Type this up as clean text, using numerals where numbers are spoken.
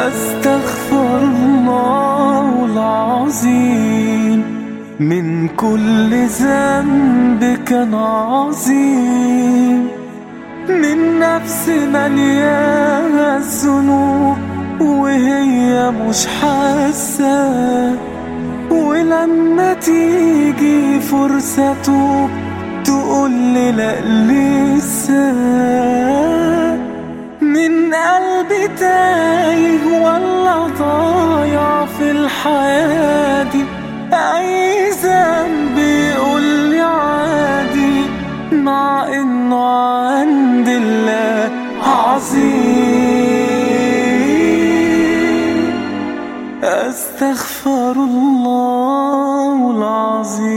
أستغفر الله العظيم من كل ذنب كان عظيم، من نفس مليانة الذنوب وهي مش حاسة، ولما تيجي فرصة توب تقولي لأ لسه. من قلبي تايه ولا ضايع في الحياة دي، أي ذنب يقولي عادي مع إنه عند الله عظيم. أستغفر الله العظيم.